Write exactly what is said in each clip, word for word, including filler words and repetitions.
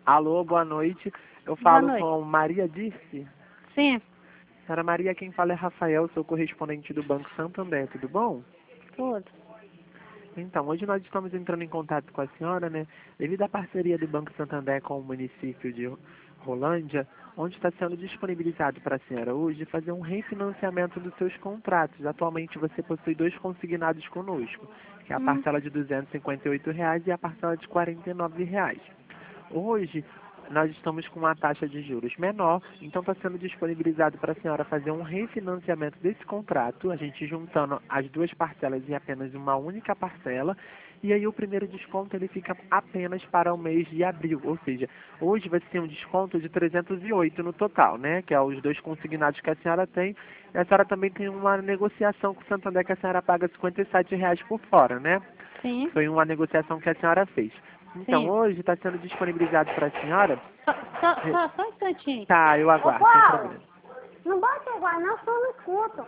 Alô, boa noite. Eu Boa falo noite. com Maria Dirce. Sim, Senhora Maria, quem fala é Rafael, sou correspondente do Banco Santander, tudo bom? tudo. Então, hoje nós estamos entrando em contato com a senhora, né? Devido à parceria do Banco Santander com o município de Rolândia, onde está sendo disponibilizado para a senhora hoje fazer um refinanciamento dos seus contratos. Atualmente você possui dois consignados conosco, que é a Hum. parcela de duzentos e cinquenta e oito reais e a parcela de quarenta e nove reais. Hoje, nós estamos com uma taxa de juros menor, então está sendo disponibilizado para a senhora fazer um refinanciamento desse contrato, a gente juntando as duas parcelas em apenas uma única parcela, e aí o primeiro desconto ele fica apenas para o mês de abril, ou seja, hoje vai ser um desconto de trezentos e oito no total, né, que é os dois consignados que a senhora tem, e a senhora também tem uma negociação com o Santander que a senhora paga cinquenta e sete reais por fora, né, Sim, foi uma negociação que a senhora fez. Então, sim. hoje está sendo disponibilizado para a senhora. Só, só, só, só um instantinho. Tá, eu Ô, aguardo, sem Paulo, problema. não bota igual não, só não escuto.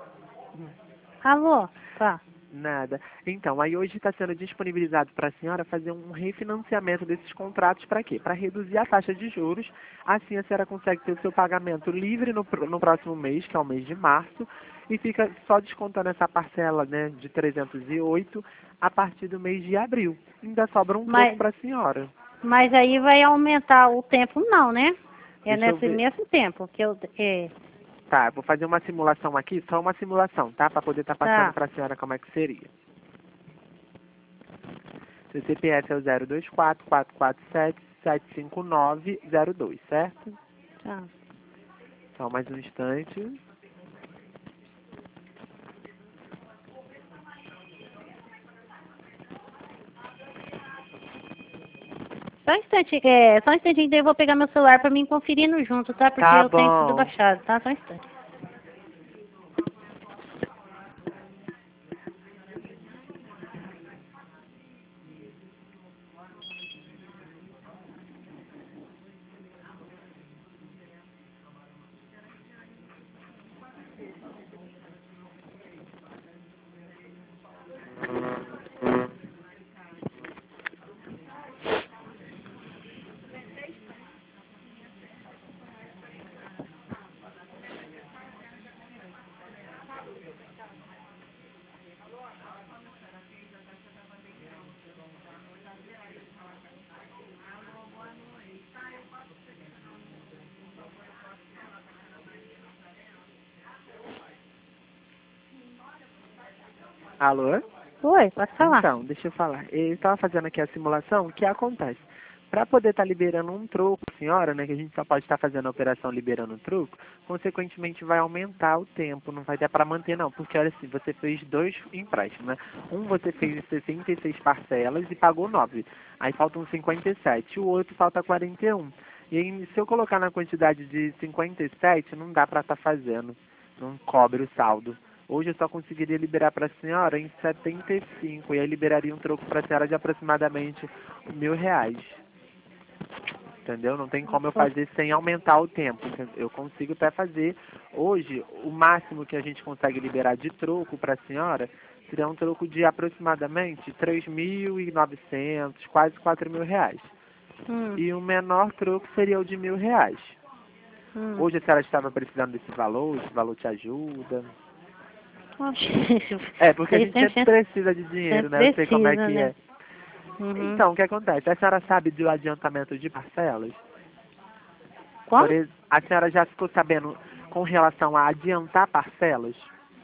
Alô? Tá. Nada. Então, aí hoje está sendo disponibilizado para a senhora fazer um refinanciamento desses contratos para quê? Para reduzir a taxa de juros. Assim a senhora consegue ter o seu pagamento livre no, pr- no próximo mês, que é o mês de março, e fica só descontando essa parcela, né, de trezentos e oito a partir do mês de abril. Ainda sobra um pouco Mas, para a senhora. mas aí vai aumentar o tempo, não, né? É Deixa eu nesse ver. mesmo tempo que eu. É, Tá, vou fazer uma simulação aqui, só uma simulação, tá? Para poder estar passando tá, para a senhora como é que seria. Seu C P F é o zero dois quatro, quatro quatro sete, sete cinco nove zero dois, certo? tá. Só mais um instante. Só um instante, é, só um instantinho, daí eu vou pegar meu celular pra mim conferindo junto, tá? Porque Tá eu tenho tudo bom. baixado, tá? Só um instante. Alô? Oi, pode falar. Então, deixa eu falar. Eu estava fazendo aqui a simulação, o que acontece? Para poder estar liberando um troco, senhora, né, que a gente só pode estar fazendo a operação liberando um troco, consequentemente vai aumentar o tempo, não vai dar para manter não, porque olha assim, você fez dois empréstimos, né? Um você fez em sessenta e seis parcelas e pagou nove, aí faltam cinquenta e sete, o outro falta quarenta e um. E aí, se eu colocar na quantidade de cinquenta e sete, não dá para estar fazendo, não cobre o saldo. Hoje eu só conseguiria liberar para a senhora em setenta e cinco, e aí liberaria um troco para a senhora de aproximadamente mil reais. Entendeu? Não tem como eu fazer sem aumentar o tempo. Eu consigo até fazer. Hoje, o máximo que a gente consegue liberar de troco para a senhora seria um troco de aproximadamente três mil e novecentos, quase quatro mil reais. Hum, E o menor troco seria o de mil reais. hum. Hoje a senhora estava precisando desse valor, esse valor te ajuda. Oxe, É, porque a Vocês gente sempre sempre, precisa de dinheiro, né? sempre Eu sei como é precisa, que né? é. Uhum. Então, o que acontece? A senhora sabe do adiantamento de parcelas? Por Como? ex... A senhora já ficou sabendo com relação a adiantar parcelas?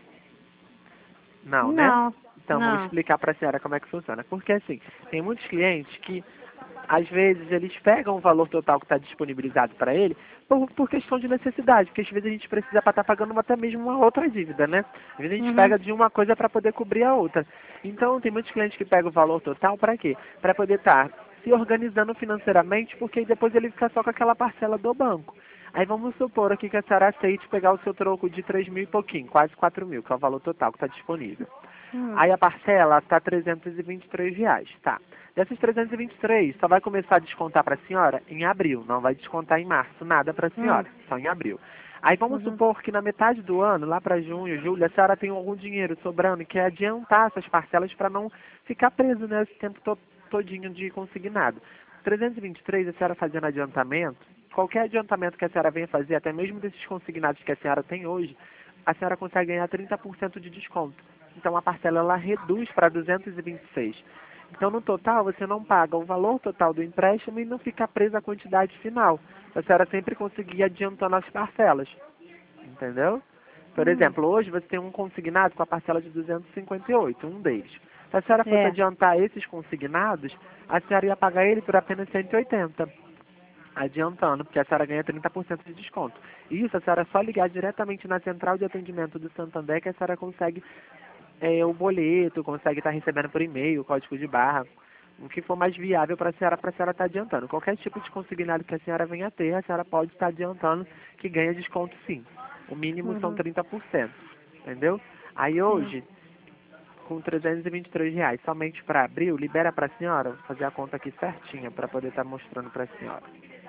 Não, né? Não, Então, vou não. explicar para a senhora como é que funciona. Porque, assim, tem muitos clientes que, às vezes, eles pegam o valor total que está disponibilizado para ele por, por questão de necessidade. Porque, às vezes, a gente precisa para estar pagando até mesmo uma outra dívida, né? Às vezes, a gente Uhum. pega de uma coisa para poder cobrir a outra. Então, tem muitos clientes que pegam o valor total para quê? Para poder estar se organizando financeiramente, porque aí depois ele fica só com aquela parcela do banco. Aí vamos supor aqui que a senhora aceite pegar o seu troco de três mil e pouquinho, quase quatro mil, que é o valor total que está disponível. Hum. Aí a parcela está trezentos e vinte e três reais, tá? Dessas trezentos e vinte e três, só vai começar a descontar para a senhora em abril, não vai descontar em março, nada para a Hum. senhora, só em abril. Aí vamos Uhum. supor que na metade do ano, lá para junho, julho, a senhora tem algum dinheiro sobrando e quer adiantar essas parcelas para não ficar preso nesse tempo to todinho de consignado. trezentos e vinte e três, a senhora fazendo adiantamento, qualquer adiantamento que a senhora venha fazer, até mesmo desses consignados que a senhora tem hoje, a senhora consegue ganhar trinta por cento de desconto. Então a parcela ela reduz para duzentos e vinte e seis. Então no total você não paga o valor total do empréstimo e não fica presa à quantidade final. A senhora sempre conseguir adiantando as parcelas. Entendeu? Por Hum. exemplo, hoje você tem um consignado com a parcela de duzentos e cinquenta e oito, um deles. Se a senhora fosse É. adiantar esses consignados, a senhora ia pagar ele por apenas cento e oitenta. Adiantando, porque a senhora ganha trinta por cento de desconto. Isso, a senhora é só ligar diretamente na central de atendimento do Santander que a senhora consegue é, o boleto, consegue estar recebendo por e-mail, o código de barra, o que for mais viável para a senhora, para a senhora estar adiantando. Qualquer tipo de consignado que a senhora venha a ter, a senhora pode estar adiantando que ganha desconto sim. O mínimo são Uhum. trinta por cento, entendeu? Aí hoje, com trezentos e vinte e três reais somente para abril, libera para a senhora, vou fazer a conta aqui certinha para poder estar mostrando para a senhora.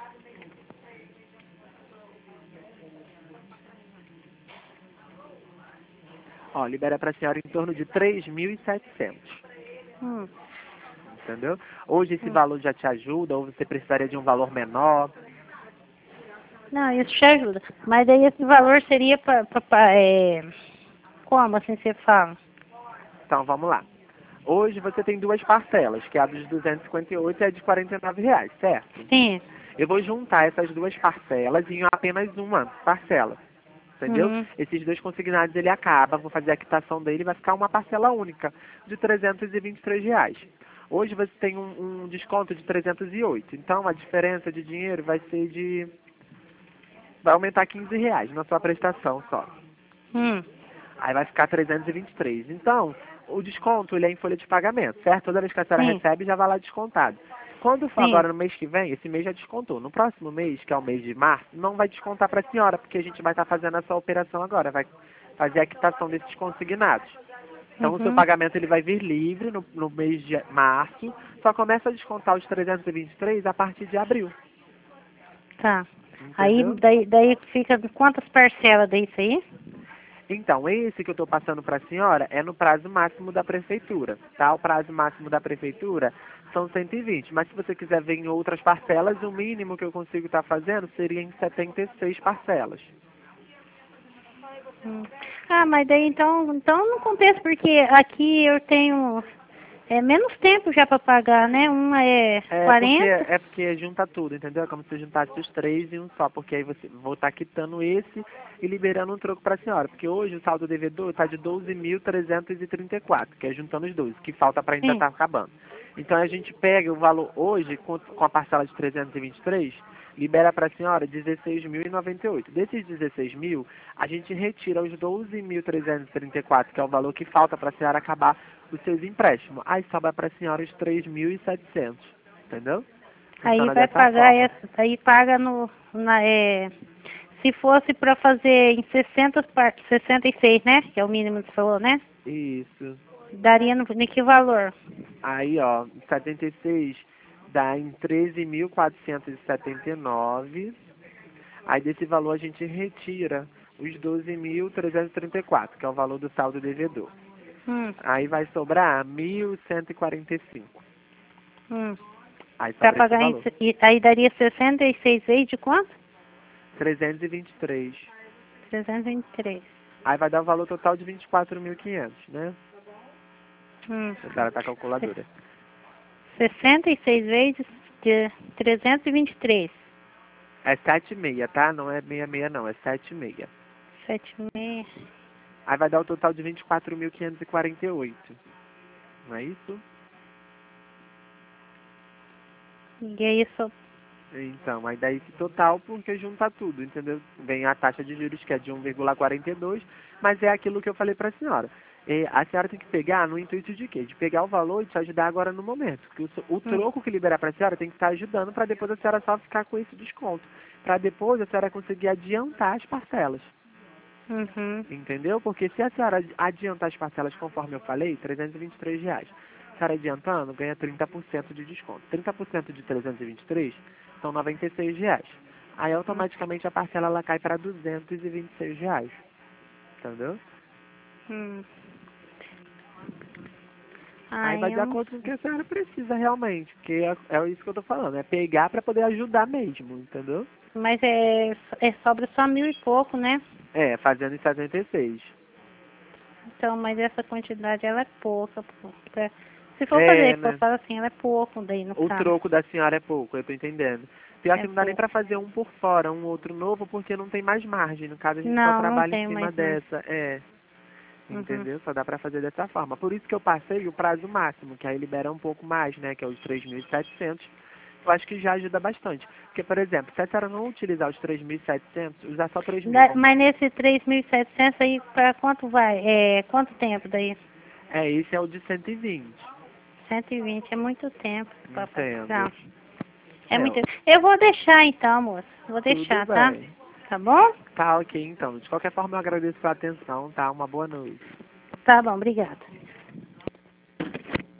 Ó, libera para a senhora em torno de três mil e setecentos, Hum. entendeu? Hoje esse Hum. valor já te ajuda ou você precisaria de um valor menor? Não, isso te ajuda. Mas daí esse valor seria para... É... Como assim você fala? Então vamos lá. Hoje você tem duas parcelas, que é a dos duzentos e cinquenta e oito e a de quarenta e nove reais, certo? Sim. Eu vou juntar essas duas parcelas em apenas uma parcela, entendeu? Uhum. Esses dois consignados ele acaba, vou fazer a quitação dele, vai ficar uma parcela única de trezentos e vinte e três reais. Hoje você tem um, um desconto de trezentos e oito, então a diferença de dinheiro vai ser de... vai aumentar quinze reais na sua prestação só. Hum. Aí vai ficar trezentos e vinte e três. Então, o desconto ele é em folha de pagamento, certo? Toda vez que a senhora Sim. recebe, já vai lá descontado. Quando for Sim. agora no mês que vem, esse mês já descontou. No próximo mês, que é o mês de março, não vai descontar para a senhora, porque a gente vai estar fazendo essa operação agora, vai fazer a quitação desses consignados. Então, o seu Uhum. pagamento ele vai vir livre no, no mês de março, só começa a descontar os trezentos e vinte e três a partir de abril. Tá. Aí Entendeu? daí, daí fica quantas parcelas disso aí? Então, esse que eu estou passando para a senhora é no prazo máximo da prefeitura, tá? O prazo máximo da prefeitura são cento e vinte, mas se você quiser ver em outras parcelas, o mínimo que eu consigo estar fazendo seria em setenta e seis parcelas. Hum. Ah, mas daí então, então não compensa, porque aqui eu tenho é, menos tempo já para pagar, né? Uma é É porque, quarenta. é porque junta tudo, entendeu? É como se juntasse os três em um só, porque aí você vou estar quitando esse e liberando um troco para a senhora. Porque hoje o saldo devedor está de doze mil trezentos e trinta e quatro, que é juntando os dois, que falta para ainda Sim. estar acabando. Então a gente pega o valor hoje, com, com a parcela de trezentos e vinte e três, libera para a senhora dezesseis mil e noventa e oito. Desses dezesseis mil, a gente retira os doze mil trezentos e trinta e quatro, que é o valor que falta para a senhora acabar os seus empréstimos. Aí sobra para a senhora os três mil e setecentos. Entendeu? Aí Funciona vai dessa pagar forma. essa, aí paga no, na, é, se fosse para fazer em sessenta partes, sessenta e seis, né? Que é o mínimo que você falou, né? Isso. Daria no, em que valor? Aí, ó, setenta e seis dá em treze mil quatrocentos e setenta e nove. Aí desse valor a gente retira os doze mil trezentos e trinta e quatro, que é o valor do saldo devedor. Hum, Aí vai sobrar mil cento e quarenta e cinco. hum. Aí Para sobra esse pagar em, valor. se- e- aí daria sessenta e seis vezes de quanto? trezentos e vinte e três. trezentos e vinte e três. Aí vai dar o valor total de vinte e quatro mil e quinhentos, né? Hum. A senhora tá a calculadora. sessenta e seis vezes de trezentos e vinte e três. É sete vírgula seis, tá? Não é seis seis seis não, é sete vírgula seis. sete vírgula seis. Aí vai dar o total de vinte e quatro mil quinhentos e quarenta e oito. Não é isso? E aí só. Então, aí dá esse total porque junta tudo, entendeu? Vem a taxa de juros que é de um vírgula quarenta e dois, mas é aquilo que eu falei para a senhora. É, a senhora tem que pegar no intuito de quê? De pegar o valor e te ajudar agora no momento. Porque o, so- o Hum. troco que liberar para a senhora tem que estar ajudando para depois a senhora só ficar com esse desconto. Para depois a senhora conseguir adiantar as parcelas. Uhum. Entendeu? Porque se a senhora adiantar as parcelas conforme eu falei, trezentos e vinte e três reais. A senhora adiantando, ganha trinta por cento de desconto. trinta por cento de trezentos e vinte e três são noventa e seis reais. Aí automaticamente a parcela ela cai para duzentos e vinte e seis reais. Entendeu? Hum. Aí vai de eu não acordo com o sei. que a senhora precisa realmente, porque é, é isso que eu tô falando, é pegar para poder ajudar mesmo, entendeu? Mas é, é sobra só mil e pouco, né? É, fazendo em setenta e seis. Então, mas essa quantidade, ela é pouca. pô. Pra- Se for É, fazer, for né? falar assim, ela é pouco daí no O caso. troco da senhora é pouco, eu tô entendendo. Pior É que não dá nem pouco. pra fazer um por fora, um outro novo, porque não tem mais margem. No caso, a gente só Não, não trabalha em tenho cima mais mais. dessa. É, Uhum. entendeu? Só dá pra fazer dessa forma. Por isso que eu passei o prazo máximo, que aí libera um pouco mais, né? Que é os três mil e setecentos. Eu acho que já ajuda bastante. Porque, por exemplo, se a senhora não utilizar os três mil e setecentos, usar só três mil. Da- Mas nesse três mil e setecentos aí, para quanto vai? É, quanto tempo daí? É, esse é o de cento e vinte. cento e vinte é muito tempo para Entendo. pagar. É É, muito. ó, Eu vou deixar então, moça. Vou tudo deixar, tá? bem. Tá bom? Tá ok, então. De qualquer forma, eu agradeço pela atenção, tá? Uma boa noite. Tá bom, obrigada.